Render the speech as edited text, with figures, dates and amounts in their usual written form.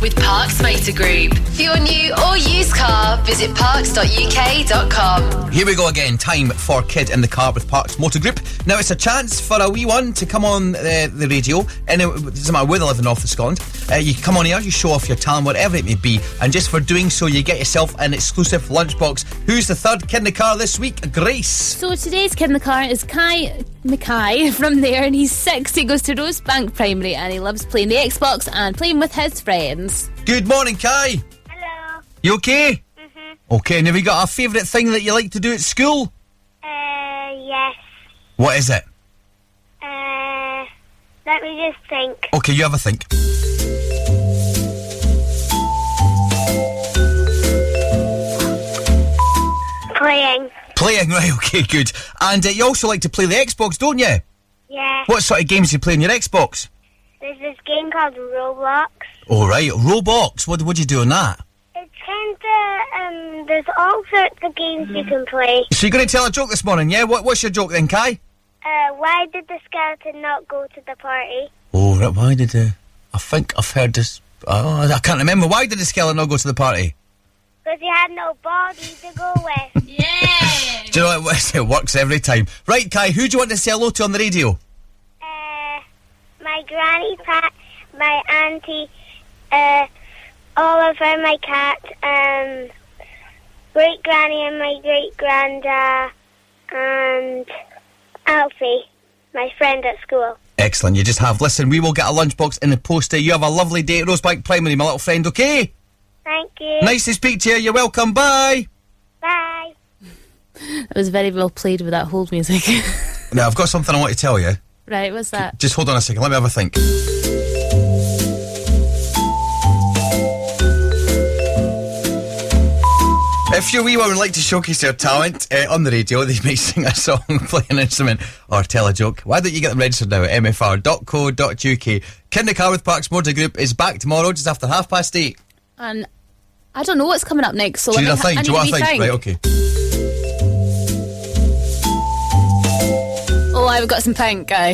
with Parks Motor Group. For your new or used car, visit parks.uk.com. Here we go again. Time for Kid in the Car with Parks Motor Group. Now it's a chance for a wee one to come on the radio, and it doesn't matter where they live in North of Scotland. You come on here, you show off your talent, whatever it may be, and just for doing so you get yourself an exclusive lunchbox. Who's the third Kid in the Car this week? Grace. So today's Kid in the Car is Kai Mackay from there, and he's 6. He goes to Rosebank Primary and he loves playing the Xbox and playing with his friends. Good morning, Kai. Hello. You okay? Mhm. Okay, and have you got a favourite thing that you like to do at school? Yes. What is it? Let me just think. Okay, you have a think. Playing, right, okay, good. And you also like to play the Xbox, don't you? Yeah. What sort of games do you play on your Xbox? There's this game called Roblox. Oh, right, Roblox. What do you do on that? It's kind of, there's all sorts of games you can play. So you're going to tell a joke this morning, yeah? What's your joke then, Kai? Why did the skeleton not go to the party? Oh, right, why did I think I've heard this. Oh, I can't remember. Why did the skeleton not go to the party? Because he had no body to go with. Yeah! Do you know what? It works every time. Right, Kai, who do you want to say hello to on the radio? My granny, Pat, my auntie, Oliver, my cat, great granny and my great granda, and Alfie, my friend at school. Excellent, you just have. Listen, we will get a lunchbox in the post. You have a lovely day at Rosebank Primary, my little friend, okay? Thank you. Nice to speak to you. You're welcome. Bye. Bye. It was very well played with that hold music. Now, I've got something I want to tell you. Right, what's that? Just hold on a second. Let me have a think. If your wee one would like to showcase their talent on the radio, they may sing a song, play an instrument, or tell a joke. Why don't you get them registered now at mfr.co.uk? Kid in the Car with Parks Motor Group is back tomorrow just after 8:30. And I don't know what's coming up next, so Do you want to think? I Do you want to think? Right, okay. Oh, I've got some pink, guy.